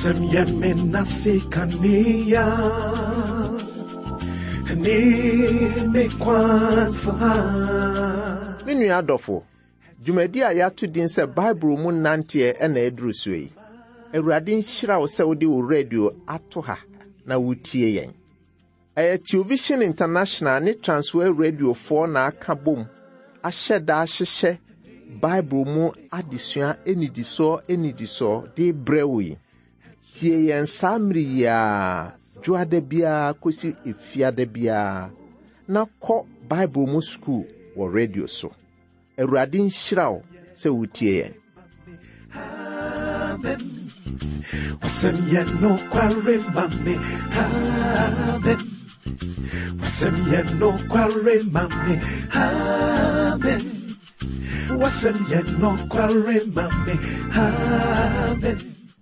Wasemye menasikania ni mekwansa. Minu adofo Jumedi a yatu din se Bible mu nantie na eduru so yi. Awurade nhyira wo se wodi wo radio ato ha na wutie yen. Television International ni Transworld Radio 4 na aka bom. Ahyeda ahyehye Bible mu adesua enidiso de brewi. Tie yen samri ya juade bia kosi efiade bia na kɔ Bible mu school wo radio so. Awurade nhyira wo se wutie yen. Wasemye no kware mame. Amen. Wasemye no kware mame. Amen. Wasemye no kware mame. Amen.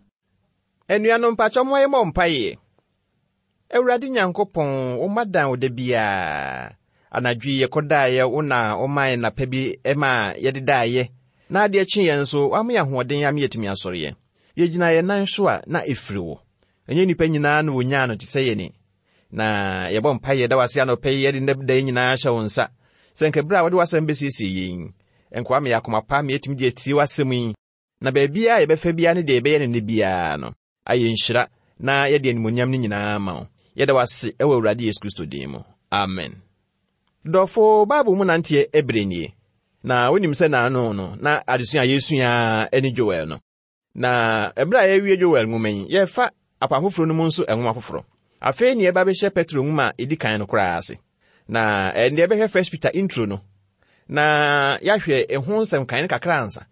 Enuanom pacho moye mo mpaye. Awurade Nyankopɔn wo madan wo da bia. Anadwi ye kodaye una o man na pebi ema yedidaye. Na ade achi yen so amya hoɔden ya metimi asɔre ye. Yegyina ye nan so a na efiri wo. Enye nipa nyina na wonya no tise ye ni. Na yebɔ mpaye da wase anɔpɛ ye de ndabda nyina hye wo nsa. Senke bra wode wasɛm besisi yin. Enko ame yakoma pa me etimi de ati wasɛm yin. Na ba bia ye befa bia ne de be ye ne bia no. Aye nhyira na ye de animonyam ne nyina ma wo. Ye da wase ewa Awurade Yesu Kristo din mu. Amen. Dɔfo Bible mu nantie ebrenie. Na wonim se na ano no na adesua Yesu ya eni Joel no. Na ebra ya wie Joel ngumen ye fa apafoforo no mu nso enwoma foforo. Afei ne eba be hye Petro nguma edikan no kora ase. Na ne eba hye First Peter intro no. Na ya hwe eho nsem kan kakra ansa.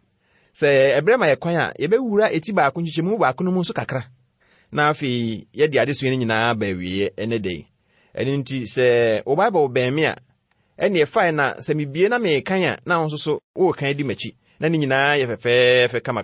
Se ebra ma ye kwan a ye be wura eti ba ko nchichemu ba ko no mu nso kakra. Na afei ye de adesua nyina ba wie ene dey. Eni nti se o Bible ben me a ene fine na se mebie na me kan a na nso so wo kan di machi na ni nyina ye fefefe kama.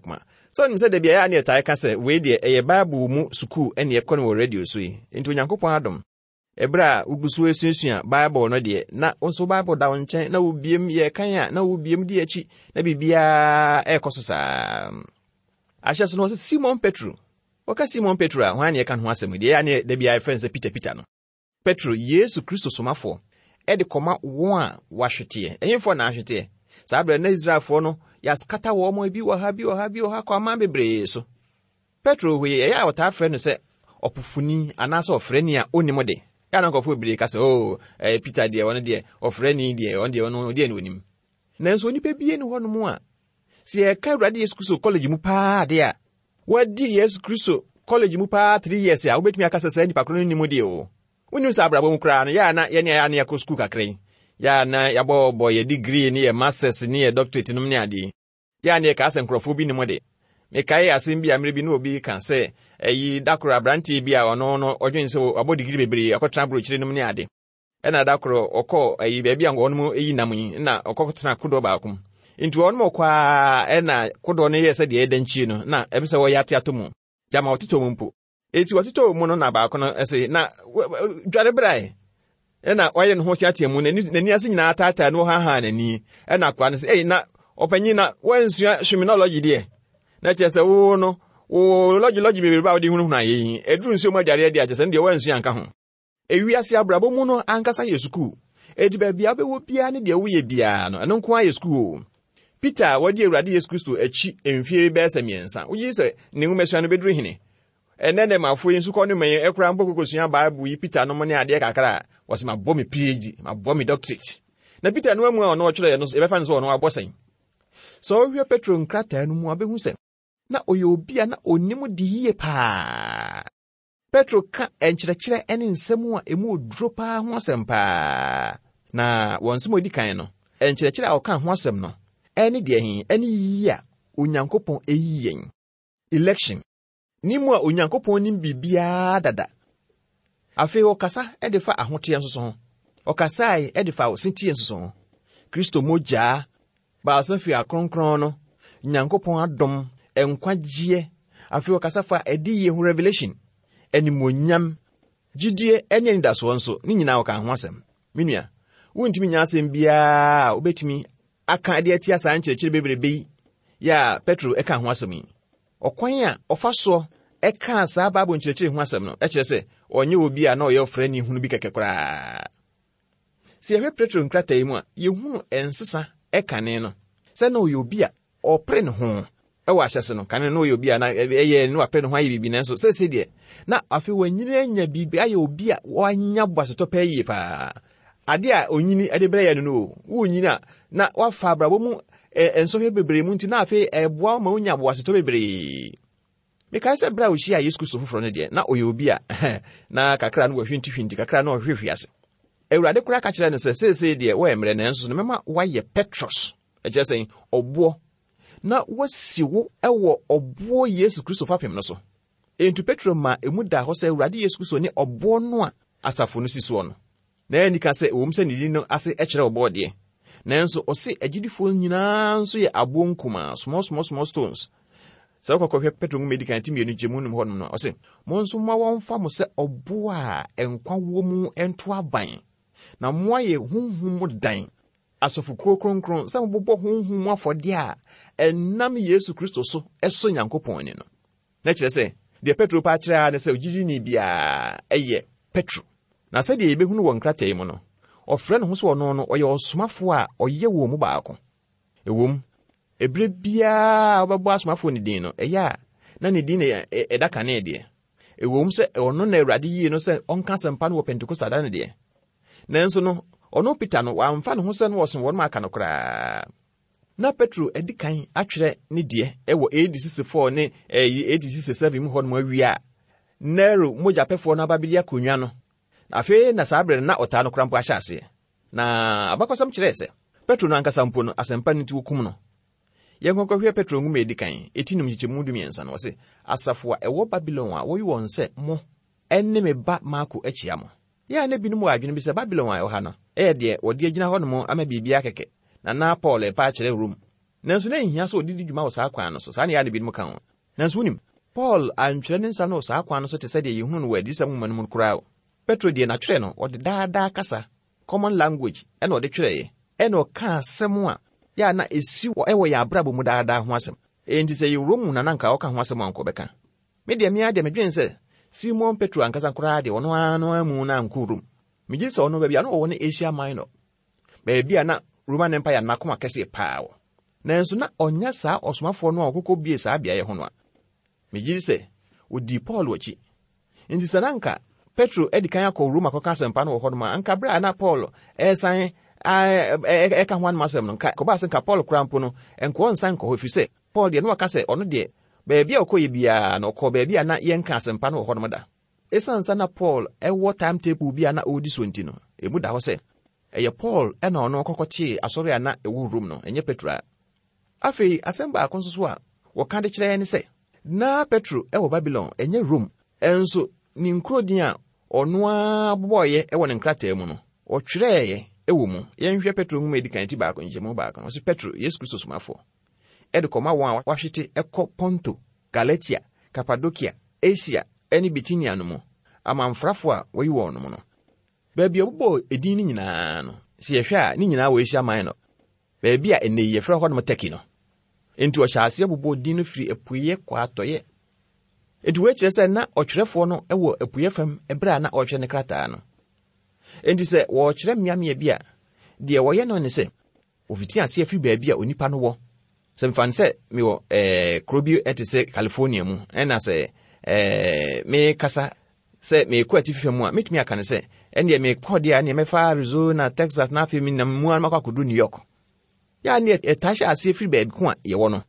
So nim se de bia ya na etai ka se we de eye Bible mu suku ene ye kɔ no radio so yi nti Onyankopɔn adom ebra ugusu esunsua Bible no de na nso Bible da wonchen na wobiem ye kan a na wobiem di achi na bibia ekoso saa ahye so no Simon Petro oka Simon Petro a hwan ye kan ho asɛm de ya na de bia friends Peter no Petro Yesu Kristo somafo edi koma won a wahwete enyefo na ahwete saa bra na Israelfo no ya skata wo mo bi wo ha kwa ma bebre so Petro we ya wota frɛ no sɛ opofuni anasa ofrani a onimo de ya na nkofo bebre ka sɛ Peter de won de ofrani de on de no de onim na nso onipa bie ni hono mu a se e ka Awurade Yesu Kristo college mu pa de a wadi Yesu Kristo college mu pa 3 years a wobetumi aka sɛ nipa kro no nimo de o Unu sabrabo mu kra no ya na ye ne ya na yakɔ school kakran ya na ya bo ye degree ni ye masters ni ye doctorate num ni ade ya na ka asenkrofo bi ni mo de me kai asem bi amre bi no obi kan se eyi dakoro abranti bi a ono no odwen se abo degree bebre akɔtra brochire num ni ade na dakoro okɔ eyi ba bi an ono mu eyi nam yi na okɔkɔtena kodo ba akum nti ono mo kwa na kodo no ye se de edanchi no na ebe se wo yate atomu jama otito mu mpo eti watito mu no na ba ko no ese na dware brai na oye no ho chiatia mu nani ase nyina atata no ha nani na kwa no se na opanyi na wansua criminology de na chese wo no wo logi bebe ba odi hunu na yi eduru nsuo ma dware de achese de wansua anka ho ewiase abrabo mu no ankasa yesuku edi ba bia be wo bia ne de wo ye bia no eno nko ayesuku Peter wadi Awurade Yesu Kristo achi emfie be asamiensa wo yi se ne nwumesua no beduru hine enene mafo yin sukọ ni men ekura mbokokosua Bible yi Peter no mo ne ade kakra wasema bomi PhD ma bomi doctorate na Peter no amu a no kyerɛ no e be fa no so no abosen so hwe Petro nkrata no mu abehu se na oyo obia na onim de yie pa Petro ka enkyerɛkyerɛ ene nsɛm a emu oduro pa ho asɛm pa na wonsem odi kan no enkyerɛkyerɛ a ɔka ho asɛm no ene de hin ene yi a Onyankopɔn eyiyen election Nimu a Onyankopɔn nim bibia dada. Afei okasa edifa ahote nsoso ho. Okasai edifa osintie nsoso ho. Kristo moja ba asafi akronkron no. Nyankopɔn adom enkwagye. Afei okasa fa ediye ho revelation. Enimonyam gidie enya ndaso nso ni nyina oka ho asem. Menua, wontimi nya asem bia obetimi aka ade atia saa nkyerɛkyerɛ bebrebe ya Petro eka ho asem yi. Okwan a ofa so ɛka saa Bible nkyerɛkyerɛ ho asɛm no ɛkyerɛ sɛ ɔnyɛ obi a na ɔyɛ ɔfrɛ ne hunu bi kɛkɛ koraa. Si yɛhwɛ Petro nkrataa yi mu a yɛhunu ɛnsesa ɛkane no sɛ na ɔyɛ obi a ɔpere ne ho ɛwɔ ahyɛse no kane na ɔyɛ obi a na ɛyɛ ne wapere ne ho ayɛ biribi nanso sɛ deɛ na afei wanyina anya biribi ayɛ obi a wanya boasetɔ pɛ yie paa. Ade a onyini ɛde brɛ yɛ no wonyina na wafa abrabɔ mu nsɔhwɛ bebree mu nti na afei ɛboa ma onya boasetɔ bebree. Mekae sɛ bra ohyia Yesu Kristo foforɔ no deɛ na ɔyɛ obi a na kakra no wahwinti kakra na ɔhwehwe ase. Awurade kora ka kyerɛ no sɛ seesei deɛ wɔyɛ mmerɛ nanso no mɛma wayɛ Petros ɛkyerɛ sɛ ɔboɔ na wasi wo ɛwɔ ɔboɔ Yesu Kristo fapem no so. Entu Petro ma emu da hɔ sɛ Awurade Yesu Kristo ne ɔboɔ no a asafo no si soɔ no. Na ɛni ka sɛ ɔwom sɛ ne din no ase ɛkyerɛ ɔboɔ deɛ nanso ɔse agyidifoɔ nyinaa nso yɛ aboɔ nkuma small stones. Sɛ wokɔhwɛ Petro ngu medikan ti mmienu gyemu no hɔ no ɔse mo nso ma wɔmfa mo sɛ ɔboɔ a ɛnkwa wɔ mu ɛnto aban na mo ayɛ honhom mu dan asɔfo kronkron sɛ mobobɔ honhom mu afɔde a ɛnam Yesu Kristo so ɛso Nyankopɔn ni no. Na kyerɛ sɛ deɛ Petro pa kyerɛ ne sɛ ogyidi ni bia ɛyɛ Petro. Na sɛ deɛ yɛbɛhunu wɔ nkrataa mu no ɔfrɛ ne ho sɛ ɔno no ɔyɛ ɔsomafo a ɔyɛ wɔ mu baako. Ewom ebire bia ɔbɛbɔ asomafo ne din no ɛyɛ a na ne din ɛda kane deɛ. Ewom sɛ ɔno na Awurade yie no sɛ ɔnka sɛmpa no wɔ Pentecost da ne deɛ. Nanso no ɔno Peter no wamfa ne ho sɛ no wɔso wɔn aka no koraa. Na Petro adi kan atwerɛ ne deɛ ɛwɔ AD 64 ne AD 67 mu hɔ no awia. Nero mogyapɛfoɔ no ababili akonnwa no. Afei na saa brɛ na ɔtaa no korampo ahyɛ ase. Na abakɔsam kyerɛ sɛ Petro no ankasa mpo no asɛmpa no ti wokum no. Yɛnkɔhwɛ Petro ngu medi kan etinum kyikyemu du miɛnsa no wɔse asafo a ɛwɔ Babylon a wɔyi wɔn sɛ mo ɛne me ba Marko akyia mo. Ya ne binom wɔ adwene bi sɛ Babylon a ɛwɔ ha no ɛyɛ deɛ wɔde agyina hɔ no mo ama biribiara kɛkɛ na Paul ɛpa akyerɛ Rom. Nanso na nhia sɛ ɔdidi dwuma wɔ saa kwan no so saa ne ya ne binom ka ho. Nanso wonim Paul antwerɛ ne nsa no wɔ saa kwan no so te sɛ deɛ yɛhunu no wɔ adisɛm nwoma no mu koraa. Petro deɛ natwerɛ no ɔde daadaa kasa common language ɛna ɔde twerɛeɛ ɛna ɔka asɛm a ya na esi ɛwɔ yɛ abrabɔ mu daadaa ho asɛm. Enti sɛ yɛ Rom na nanka ɔka ho asɛm anko bɛka. Me deɛ mea deɛ medwen sɛ Simon Petro ankasa koraa deɛ ɔno ano amu na anko Rom. Megye sɛ ɔno baabi a no ɔwɔ ne Asia Minor. Baabi a na Roman Empire na koma kɛse paa wɔ. Nanso na ɔnya saa ɔsomafoɔ no a ɔkɔkɔ bie saa beaeɛ ho no a. Megye sɛ odi Paul wakyi. Enti sɛ nanka Petro edi kan akɔ Roma kɔka asɛmpa no wɔ hɔ no ma anka bra na Paul ɛsan ɛka ho anam asɛm no kɔba asɛm ka Paul korampo no ɛnkɔ nsan kɔ hɔ fi sɛ Paul deɛ no waka sɛ ɔno deɛ baabi a ɔkɔ yɛ biara na ɔkɔ baabi a na yɛnka asɛmpa no wɔ hɔ no da. Esan sa na Paul ɛwɔ timetable bi a na ɔdi so nti no emu da hɔ sɛ ɛyɛ Paul ɛna ɔno kɔkɔkye asɔre a na ɛwɔ Rome no ɛnyɛ Petro a. Afei asɛm baako nso so a wɔka de kyerɛ ne sɛ na Petro ɛwɔ Babylon ɛnyɛ Rome ɛnso ne nkuro din a ɔno a bɔbɔɔyɛ ɛwɔ ne nkrataa mu no ɔtwerɛeɛ ɛwɔ mu. Yɛnhwɛ Petro ngu medi kan ti baako nkyɛmu baako no ɔse Petro Yesu Kristo somafoɔ ɛde kɔma wɔn a wahwete ɛkɔ Ponto, Galatia, Cappadocia, Asia ɛne Bitinia no mu amanfrafo a wɔyi wɔn no mu no. Baabi a ɔbɔ edin no nyinaa no sɛ yɛhwɛ a ne nyinaa wɔ Asia Minor. Baabi a ɛnɛ yɛfrɛ hɔ no Turkey no. Enti ɔhyɛ aseɛ bobɔ din no firi apueyɛ kɔ atɔyɛ. Enti wɔakyerɛ sɛ na ɔtwerɛfoɔ no ɛwɔ apueyɛ fam ɛberɛ a na ɔtwerɛ ne krataa no. Enti sɛ wɔkyerɛ mmeamea bi a deɛ wɔyɛ no ne sɛ ofiti aseɛ firi baabi a onipa no wɔ. Sɛ mfa ne sɛ mewɔ kuro bi ɛte sɛ California mu ɛna sɛ me kasa sɛ mekɔ ati fifa mu a metumi aka ne sɛ ɛndeɛ mekɔ deɛ a ne mɛfa Arizona, Texas na afei menam mu a makɔ akɔdu New York. Ya ne ɛtahyɛ aseɛ firi baabi ko a yɛwɔ no.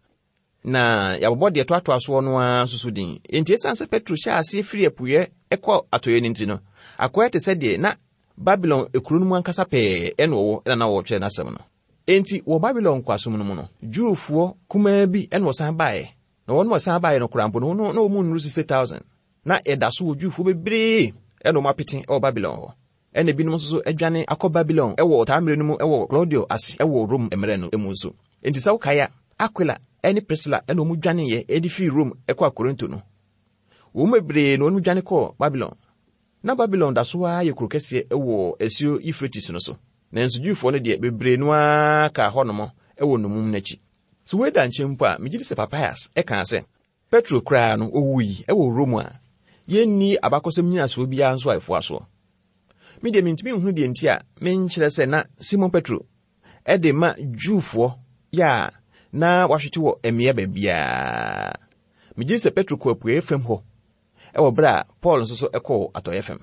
Na yɛbɔbɔ deɛ toatoa soɔ no a susu din. Enti esan sɛ Petro hyɛ aseɛ firi apueyɛ ɛkɔ atɔyɛ no nti no akɔyɛ te sɛ deɛ na Babylon ekuru no mu ankasa pɛɛ ɛna ɔwɔ ɛna na wɔtwerɛ n'asɛm no. Enti wɔ Babylon kwasom no mu no Jewfoɔ kumaa bi ɛna wɔsan baeɛ. Na wɔn wɔsan baeɛ no korampo no na wɔn mu nuru 60,000. Na ɛda so wɔ Jewfoɔ bebree ɛna wɔn apete ɛwɔ Babylon hɔ. Ɛna binom nso so adwane akɔ Babylon ɛwɔ ɔtamire no mu ɛwɔ Claudio ase ɛwɔ Rome mmerɛ no emu nso. Enti sɛ wokaya Aquila ɛne Priscilla ɛna wɔn dwaneeɛ ɛde firi Rome ɛkɔ Korinto no. Wɔn bebree na wɔn dwane kɔ Babylon. Na Babylon da so a yɛ kuro kɛseɛ ɛwɔ asuo Euphrates no so. Nanso Jewfoɔ no deɛ bebree no a ka hɔ no mo ɛwɔ nomum n'akyi. So weda nkyɛm mpo a megye sɛ Papias ɛka sɛ Petro koraa no owui ewo Rome a yenni abakosem nyina so bia nso aifo aso. Me de mintimi hu de nti a menkyerɛ sɛ na Simon Petro de ma Jewfo ya na wahwete wɔ emia babia. Megye sɛ Petro kɔ apue fam hɔ ɛwɔ bra Paul nso so ɛkɔ atɔyɛ fam.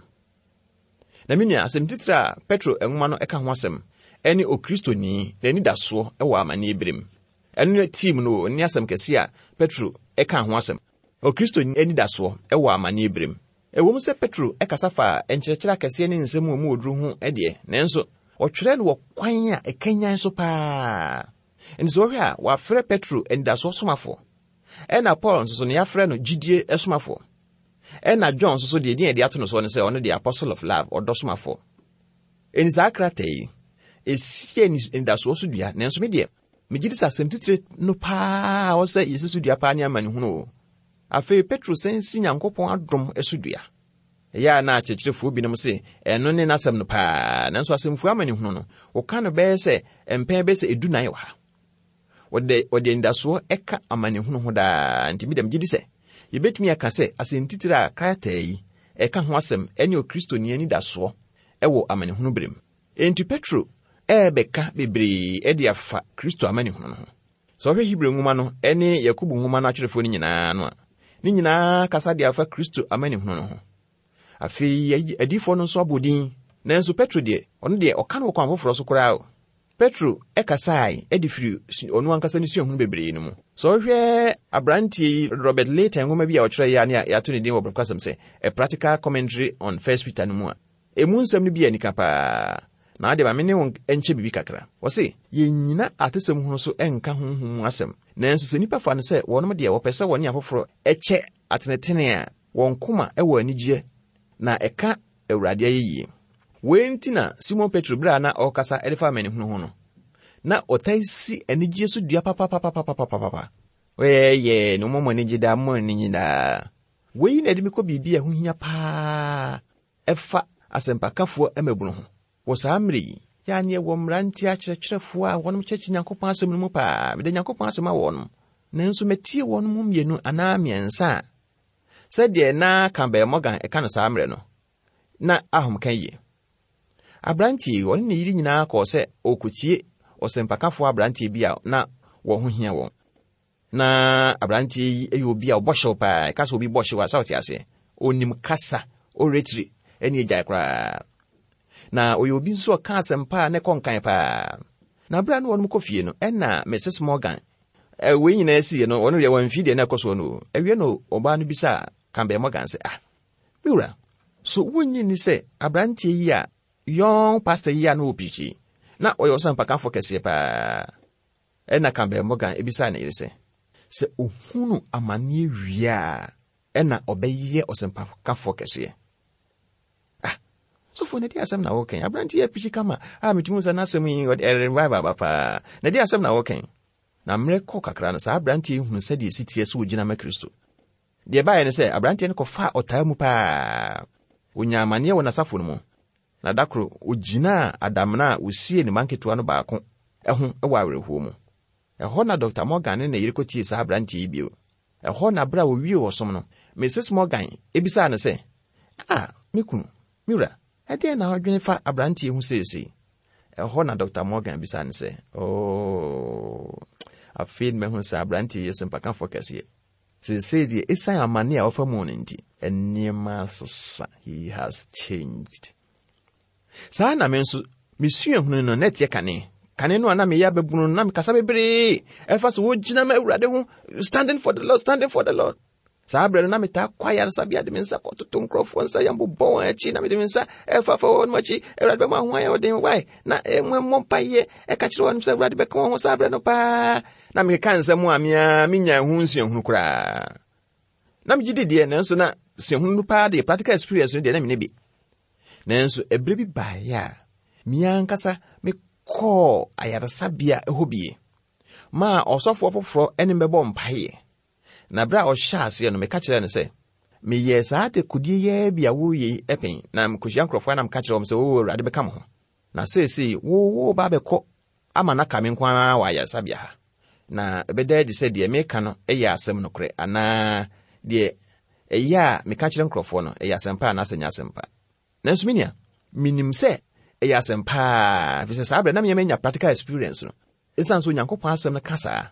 Na menua asɛm titira Petro enwoma no ɛka ho asɛm ɛne okristoni na ni daso ɛwɔ amane ebrem. Ɛno team no ni asɛm kɛse a Petro ɛka ho asɛm. Okristoni ani daso ɛwɔ amane ebrem. Ewom sɛ Petro ɛkasa fa enkyerɛkyerɛ kɛse ne nsɛm mu oduru ho ɛdeɛ. Nanso ɔtwerɛ no wɔ kwan a ɛkanyan so paa. Nso hwɛ a wafrɛ Petro endaso somafo. Ɛna Paul nso so ne yafrɛ no gidie esomafo. Ɛna John nso so de din ato no so ne sɛ ɔno de apostle of love ɔdɔ somafo. Enisa akrata yi esie ni endaso so dua. Nanso me deɛ megidi sa asɛm titire no paa ɔsɛ yesu dua paa ne amane hunu. Afei Petro sensi Nyankopɔn adom esudua. Ya na akyerɛkyerɛfo binom se ɛno ne nasɛm no paa. Nanso asɛmfo amane hunu no woka no bɛyɛ sɛ empɛn bɛ sɛ edunan wɔ ha. Wɔde ndaso ɛka amane hunu ho daa. Nti midam gidi sɛ yebetumi aka sɛ asɛm titire a krataa yi ɛka ho asɛm ɛne okristoni ani daso ɛwɔ amane hunu brem. Enti Petro bɛka bebree ɛde afa Kristo amane hunu no ho. So hwɛ Hebrew nwoma no ɛne Yakobo nwoma no akyerɛfo no nyinaa no a ni nyinaa kasa de afa Kristo amane hunu no ho. Afei adifo no nso abodin. Nanso Petro de ɔno de ɔka no kwan foforo so koraa o. Petro ɛkasae ɛdifiri ɔno ankasa ne suahunu bebree no mu. So hwɛ abrantie Robert Layton nwoma bi a ɔkyerɛ ya ne yato ne din wɔ brɛkasɛm sɛ a practical commentary on 1 Peter no mu a emu nsɛm no bi anika paa. Na ade ba me ne won enche bibi kakra. Wo se yenyina atesɛm hu so enka honhom asɛm. Nanso sɛ nipa fa no sɛ wɔnom de wɔpɛ sɛ wɔne afoforo ɛkyɛ atenetene a wɔn koma ɛwɔ anigye na ɛka Awurade ayeye. Wenti na Simon Petro bra na ɔkasa ɛdefa amane hunu ho no. Na ɔtaisi anigye so dua papa. Weye no momo anigye da mo anigye da. Wei na de me kɔ bibia ho hia paa. Ɛfa asɛmpakafo amabunu ho. Wo samri ya ne wo mranti akyerɛkyerɛfo a wɔnom kyerɛkyi Nyankopɔn asɛm no mu paa. Mede Nyankopɔn asɛm a wɔnom. Nanso metie wɔnom mu mienu anaa miɛnsa. Sɛ de na Campbell Morgan ɛka no samre no. Na ahom kan yi. Abranti wɔn ne yiri nyinaa kɔ sɛ okotie ɔsɛmpakafo abranti bi a na wɔ ho hia wɔn. Na abranti yi ɛyɛ obi a ɔbɔhyew paa. Ɛka sɛ obi bɔhyew a South ase. Onim kasa, oretiri, ɛne agya kra. Na oyobi nso ka asɛmpa ne kɔnkan paa. Na bra no wɔn kɔfie no ɛna Mrs Morgan we nyina si no wɔn yɛ wɔn fide na ɛkɔso no ɛwie no ɔbaa no bisa Campbell Morgan sɛ miwura so wonyi ni sɛ abrantie yi a young pastor yi a no opichi na ɔyɛ ɔsampakafo kɛse paa. Ɛna Campbell Morgan ebisa na yɛ sɛ ohunu amane wia ɛna ɔbɛyɛ ɔsampakafo kɛse. So for nedi asem na woken abranti ya pichi kama metimu sa na asem yi revival papa nedi asem na woken na mreko kakra na sa abranti hu se de sitie so ogina ma Kristo de bae ne se abranti ne kofa otaa mu pa onyamane wona safo no mu na dakro ogina adamna osie ne manketo no baako ɛho ɛwɔ awerɛhuo mu ɛhɔ na Dr. Morgan ne yirikotie sa abranti bio ɛhɔ na bra wo wie wɔsom no Mrs Morgan ebisa ne se mekunu miura ade na odwene fa abrantie hu sese ɛhɔ na Dr. Morgan bisa ne sɛ afei me hu sɛ abrantie yɛsempaka focus sese die esan amane a ofa mu no nti enema sasa he has changed. Saa na me nso mesua hunu no net ye kane no ana me ya babunu na me kasa bebre ɛfa so wogina ma Awurade ho standing for the Lord. Saa brɛ na meta kwaya sabia de mensa kɔtoto nkrɔfo nsa yambo bɔn achi na me de mensa ɛfa fa wɔn machi Awurade bɛ ma ho ayɛ ɔden wai na mmɔ mpaye ɛka kyerɛ wɔn sɛ Awurade bɛ ka wɔn ho saa brɛ no paa na me ka nsɛm a menya ho nsuahunu koraa na me gidi de nanso na suahunu paa de practical experience de na me ne bi nanso ebre bi ba ya miankasa me kɔ ayaresabea ɛhɔ bie ma ɔsɔfo foforo ɛne mbɛbɔ mpaye. Na bra ɔhyɛ ase no meka kyerɛ no sɛ meyɛ saa te kodie yɛ bia wo yi ɛpɛn na mkohyia nkrɔfo na meka kyerɛ wɔm sɛ wo Awurade bɛka mo ho na sɛsɛ wo ba bɛkɔ ama na ka me nkwa wa ayaresa bia ha na ebeda de sɛ deɛ meka no ɛyɛ asɛm no korɛ anaa deɛ ɛyɛ a meka kyerɛ nkrɔfoɔ no ɛyɛ asɛmpa anaa sɛ nyɛ asɛmpa. Nanso minia minim sɛ ɛyɛ asɛmpa fi sɛ saa bere na menya practical experience no ɛsan so Onyankopɔn asɛm no kasa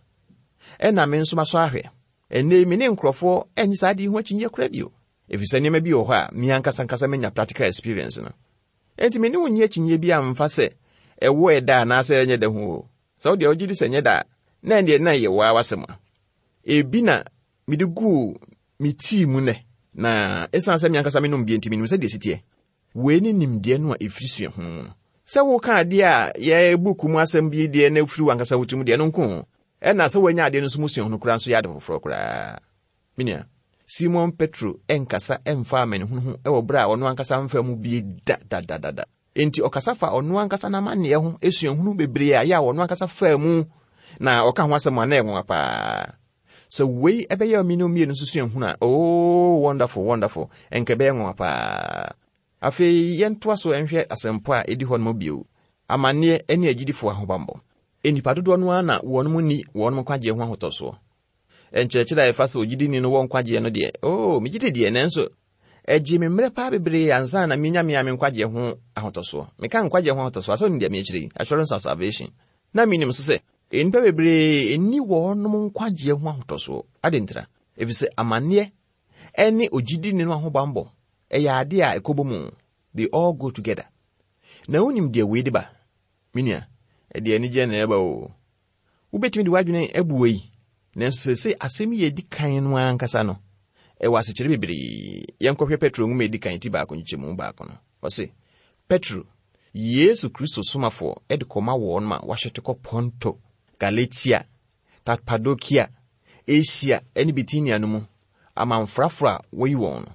ɛna me nso maso ahwɛ ɛnɛ me ne nkrɔfoɔ ɛnyi saa de ho akyinye kora bio efi sɛ nneɛma bi wɔ hɔ a me ankasa menya practical experience no enti me ne wonyi akyinye bi amfa sɛ ɛwɔ ɛda anaa sɛ ɛnyɛ da ho sɛ wo deɛ wogye di sɛ nyɛ da na ɛdeɛ na yɛ wa wasɛm ebi na mede gu me tii mu nɛ na ɛsan sɛ me ankasa me nom bi enti menim sɛ deɛ sitie we ni nimdeɛ no a ɛfiri sua ho no sɛ wo ka adeɛ a yɛ buku mu asɛm bi deɛ na ɛfiri wankasa wotum deɛ no nko ɛna sɛ wanya adeɛ no nso mu sua ho no kora nso yɛ ade foforɔ koraa. Minia Simon Petro ɛnkasa ɛmfa amane ho ɛwɔ bere a ɔno ankasa mfa mu bi da enti ɔkasa fa ɔno ankasa na manneɛ ho esua ho bebree a yɛ a ɔno ankasa fa mu na ɔka ho asɛm ana ɛnwa paa. So wei ɛbɛyɛ mi no mie no sua ho na wonderful ɛnka bɛyɛ nwa paa. Afei yɛntoa so ɛnhwɛ asɛmpo a ɛdi hɔ no bio amanneɛ ɛne agyidifo ahobambɔ enipa dodo no ana wɔnom ni wɔnom kwagye ho ahotɔso ɛnkyerɛkyerɛ a ɛfa sɛ ogyidini no wɔ nkwagye no deɛ megyide deɛ nanso ɛgye me mmerɛ paa bebree ansa na menya me nkwagye ho ahotɔso meka nkwagye ho ahotɔso asɔ ne deɛ mekyerɛ assurance of salvation na menim so sɛ enipa bebree eni wɔnom nkwagye ho ahotɔso adentra efisɛ amanneɛ ɛne ogyidini no ahobambɔ ɛyɛ ade a ɛkɔbɔ mu they all go together na wonim deɛ wei de ba minia ɛde ani gye na ɛba o wobɛtumi de wadwene abuwe yi nanso sɛ asɛm yɛ di kan no ankasa no ɛwɔ asekyerɛ bebree yɛnkɔhwɛ Petro nwoma edi kan ti baako nkyɛmu baako no ɔse Petro Yesu Kristo somafoɔ ɛde kɔma wɔn ma wahyɛte kɔ Ponto Galatia Cappadocia Asia ɛne Bitinia no mu amanfrafo a wɔyi wɔn no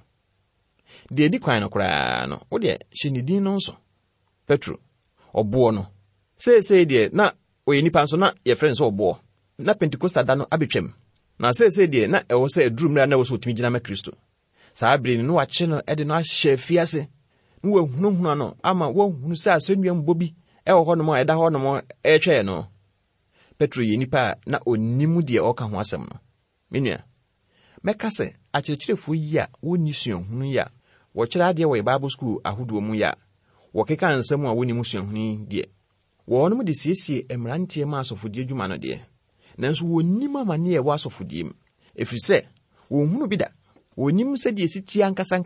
deɛ di kwan no koraa no wo deɛ hyɛ ne din no nso Petro ɔboɔ no sɛ deɛ na oyɛ nipa nso na yɛfrɛ nso ɔboɔ na Pentecost da no abetwam na sɛ deɛ na ɛwɔ sɛ aduru mmra na ɛwɔ sɛ otumi gyina ma Kristo saa bere no wakye no ɛde no ahyɛ fiase no wahunu no ama wahunu sɛ asɛnnua mbɔ bi ɛwɔ hɔ nom a ɛda hɔ nom ɛtwɛɛ no Petro yɛ nipa na onim deɛ ɔka ho asɛm no menua mɛka sɛ akyerɛkyerɛfo yi a wonni suahunu yi a wɔkyerɛ adeɛ wɔ Bible school ahodoɔ mu ya wɔkeka nsɛm a wɔnim suahunu deɛ wɔnom de siesie mmeranteɛ ma asɔfodie dwuma no deɛ nanso wɔnim amane ɛwɔ asɔfodie mu ɛfiri sɛ wɔhunu bi da wɔnim sɛ deɛ sitie ankasa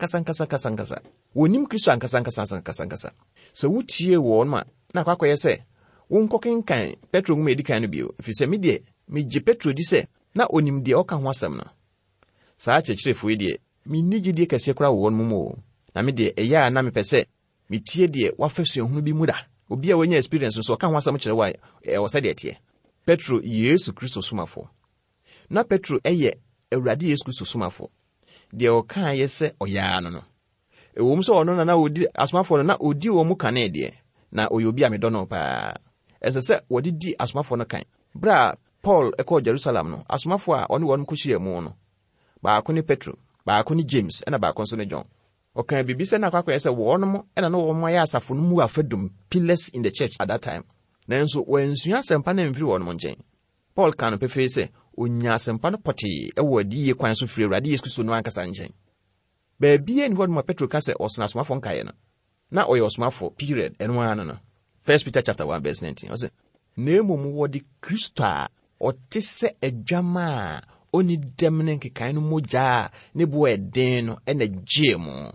wɔnim Kristo ankasa sɛ wotie wɔn ma na akɔyɛ sɛ wonkɔkenkan Petro nwoma edi kan no bio ɛfiri sɛ me deɛ megye Petro di sɛ na onim deɛ ɔka ho asɛm no saa kyerɛkyerɛfo yi deɛ minni gyidie kɛseɛ koraa wɔ wɔn mu o na me deɛ ɛyɛ a na mepɛ sɛ metie deɛ wafa suahunu bi mu da obi a wɔnya experience nso ɔka ho asɛm kyerɛ wa ɛwɔ sɛ deɛ teɛ Petro Yesu Kristo somafo na Petro ɛyɛ Awurade Yesu Kristo somafo deɛ ɔka yɛ sɛ ɔyaa no ɛwɔ mu sɛ ɔno na odi asomafo no na odi wɔ mu kane deɛ na ɔyɛ obi a medɔ no paa ɛsɛ sɛ wɔde di asomafo no kan bra Paul ɛkɔ Jerusalem no asomafo a ɔne wɔn kɔhyia mu no baako ne Petro baako ne James ɛna baako nso ne John ɔka bibi sɛ na akɔyɛ sɛ wɔnom ɛna no wɔn ayɛ asafo no mu afadum pillars in the church at that time nanso wɔnsua asɛmpa na mfiri wɔn nkyɛn Paul ka no pefee sɛ onya asɛmpa no pɔtee ɛwɔ adiyie kwan so firi Awurade Yesu Kristo no ankasa nkyɛn baabia ni hɔ no Petro ka sɛ ɔsena asomafo nkaeɛ no na ɔyɛ ɔsomafo period ɛno ara no 1 Peter chapter 1 verse 19 ɔsɛ na mmom wɔde Kristo a ɔte sɛ adwama a oni dɛm ne nkekae no mogya ne bo ɛden no ɛna gye mu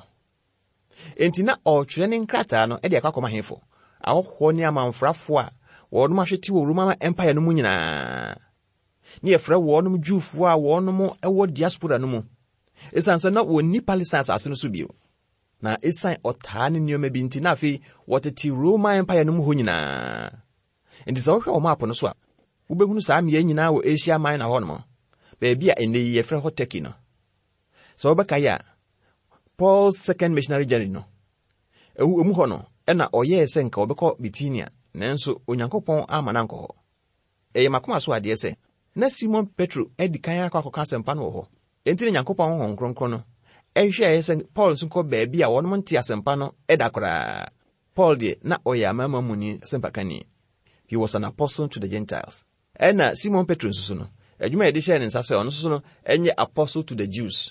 enti na ɔtwerɛ ne nkrataa no ɛde akɔkɔma hefo ahɔhɔ ne amanfrafo a wɔnom ahwete wɔ Roman Empire no mu nyinaa ne yɛfrɛ wɔnom Jewfo a wɔnom ɛwɔ diaspora no mu ɛsiane sɛ na wɔnni Palestine asase no so bio na ɛsiane ɔtaa ne nneɛma bi nti na afei wɔtete Roman Empire no mu hɔ nyinaa enti sɛ wohwɛ wɔ map no so a wobɛhunu saa mmea nyinaa wɔ Asia Minor hɔ nom baabi a ɛnɛ yi yɛfrɛ hɔ Turkey no sɛ wobɛka yɛ a Paul's second missionary journey no ɛmu hɔ no ɛna ɔyɛɛ sɛ nka wɔbɛkɔ Bitinia nanso Onyankopɔn ama na nkɔ hɔ ɛyɛ makoma so adeɛ sɛ na Simon Petro adi kan akɔka asɛmpa no wɔ hɔ enti ne Nyankopɔn Honhom Kronkron no ɛhwɛ ɛyɛ sɛ Paul nso kɔ baabi a wɔnom nte asɛmpa no ɛda koraa Paul deɛ na ɔyɛ amamamuni asɛmpakani he was an apostle to the Gentiles ɛna Simon Petro nso no adwuma yɛde hyɛ ne nsa sɛ ɔno nso no ɛnyɛ apostle to the Jews.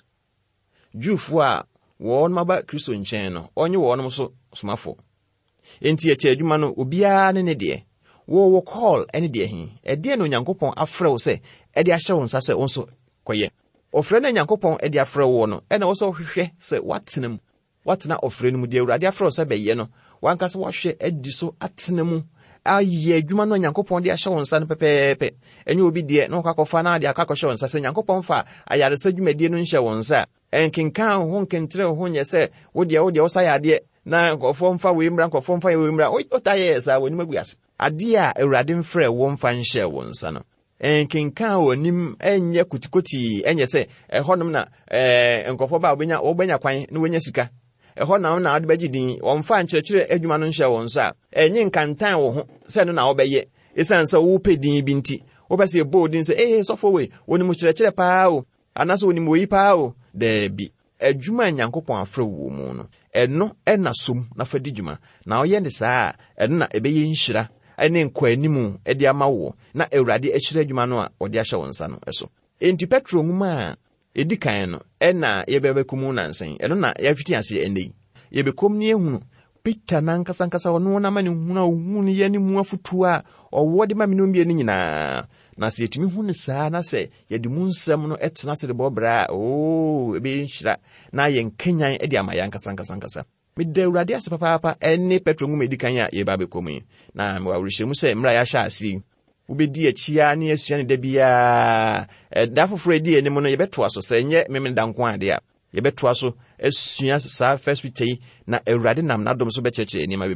Jewfo a wɔn maba Kristo nkyɛn no ɔnye wɔn so somafo. Enti ɛkyɛ adwuma no obiara ne deɛ wo call ɛne deɛ hi ɛdeɛ no Onyankopɔn afrɛ wo sɛ ɛde ahyɛ wo nsa sɛ wo nso kɔyɛ. Ɔfrɛ no Onyankopɔn ɛde afrɛ wo no ɛna wo sɛ hwehwɛ sɛ watena ɔfrɛ no mu deɛ Awurade afrɛ wo sɛ bɛyɛ no wankasa wahwɛ adi so atena mu ayɛ adwuma no Onyankopɔn de ahyɛ wo nsa no pɛpɛɛpɛ. Ɛnyɛ obi deɛ na ɔkakɔfa na de akakɔhyɛ wo nsa sɛ Onyankopɔn fa ayaresa dwumadie no nhyɛ wo nsa ɛnkenkan ho nkentere ho nyɛ sɛ wo deɛ wo sa yadeɛ na nkɔfo mfa we mmra nkɔfo mfa we mmra otayɛ sa woni maguase ade a Awurade mfrɛ wo mfa nhyɛ wo nsa no enkenkan wonim enye kutikoti enye sɛ ɛhɔnom na nkɔfo ba obenya kwan na wonya sika ɛhɔnom na ade bagidin wɔmfa nkyerɛkyerɛ adwuma no nhyɛ wo nsa enye nkantan wo ho sɛ no na wobɛyɛ esan sɛ wo pedin bi nti wobɛsɛ boldin sɛ sɔfo we wonim kyerɛkyerɛ paa o anaso wonim woyi paa o dabi adwuma Nyankopɔn afrɛ wo mu no ɛno ɛna som na fa di dwuma na ɔyɛ ne saa ɛno na ɛbɛyɛ nhyira ɛne nkɔ animu ɛde ama wo na Awurade ahyira adwuma no a ɔde ahyɛ wo nsa no ɛso. Enti Petro nwuma a ɛdi kan no ɛna yɛbɛbɛkɔmu nansen ɛno na yɛafiti ase ɛnɛ yɛbɛkɔm ne ehunu Peter nankasa ɔno na ma ne hunu yɛ ne mu afutu a ɔwɔ de ma me no mbie ne nyinaa na sɛ yɛtumi hu ne saa na sɛ yɛde mu nsɛm no ɛtena sɛ de bɔbra ɛbɛyɛ nhyira na yɛn kanyan ɛde ama yɛn nkasa mede Awurade ase papaapa ɛne Petro nwuma edi kan a yɛba bɛkɔm yi na mewawrehyɛmu sɛ mmra yɛahyɛ ase wobɛdi akyia ne asua ne da biara ɛda foforɔ edi anim no yɛbɛtoa so sɛ nyɛ memenda nko ade a yɛbɛtoa so asua saa first Peter yi na Awurade nam n'adom so bɛkyerɛkyerɛ nneɛma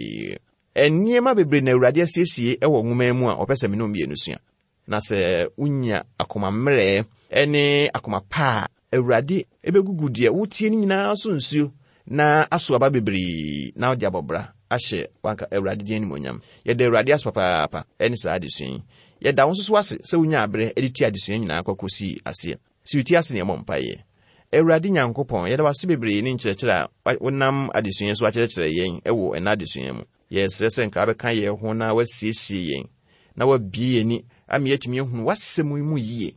bebree na Awurade asiesie ɛwɔ nwuma mu a ɔpɛ sɛ me no mmienu sua na sɛ unya akoma mmerɛ ɛne akoma pa Awurade ɛbɛgugu deɛ wotie ne nyinaa so nsuo na aso aba bebree na ɔde abɔbra ahyɛ wanka Awurade di animonyam yɛda Awurade ase papaapa ɛne saa adesua yi yɛda wo nso so ase sɛ wonya abrɛ ɛde tie adesua nyinaa kɔkɔsi aseɛ si uti ase ne ɛmɔ mpaeɛ Awurade Nyankopɔn yɛda wase bebree ne nkyerɛkyerɛ a wonam adesua so akyerɛkyerɛ yɛn ɛwɔ ɛna adesua mu yɛsrɛ sɛ nka bɛka yɛn ho na wasiesie yɛn na wabie yɛni ami yɛtumi ehunu wasɛm mu yie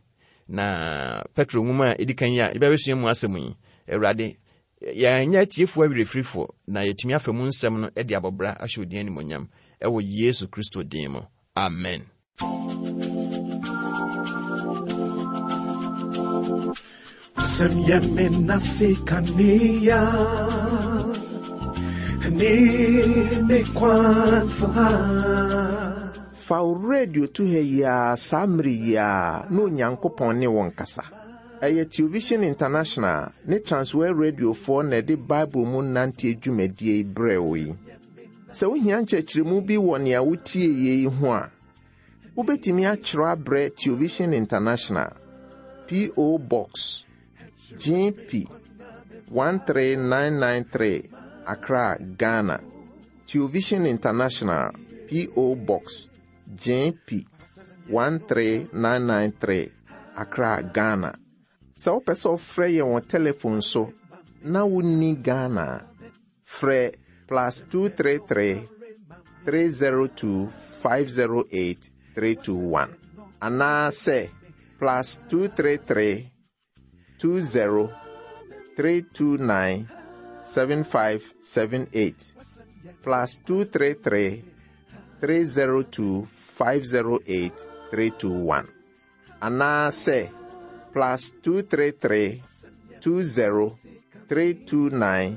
na Petro nwuma edi kan yi a yɛbɛsua mu asɛm yi Awurade yɛanya tiefo awirefrifo na yɛtumi afa mu nsɛm no ɛde abɔbra ahyɛ odin animonyam ɛwɔ Yesu Kristo din mu amen. Semyeme nasikania ni kwanza fa radio to ya samri ya no Nyankopɔn ne wɔn kasa ɛyɛ Television International ne Transworld Radio for na de Bible mu nante dwumadie brɛwo yi sɛ wohia nkyerɛkyerɛmu bi wɔ nea wotie yi ho a wobɛtumi akyerɛ abrɛ Television International PO Box GP 13993 Accra, Ghana. Television International PO Box GP 13993 Accra, Ghana. Sɛ wopɛ sɛ wofrɛ yɛn wɔ telephone so na wonni Ghana frɛ +233 302 508 321 anaasɛ +233 20 329 7578 +233 302 508 321 anaasɛ +233 20 329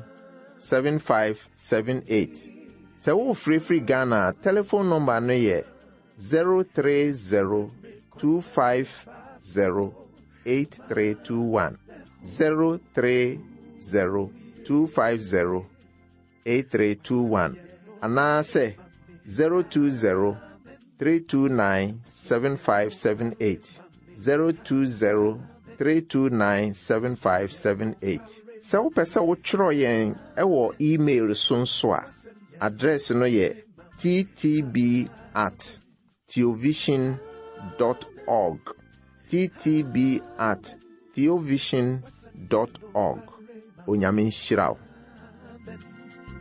7578 sɛ wo free Ghana telephone number no yɛ 030 250 8321 030 250 8321 anaasɛ 020 329 7578 020 329 7578 sɛ wopɛ sɛ wokyerɛ yɛn ɛwɔ email so nso a address no yɛ ttb@theovision.org ttb@theovision.org onyame nhyira wo.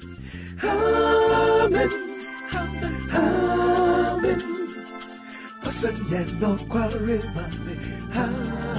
Amen. Amen. wasem ye no kware mame.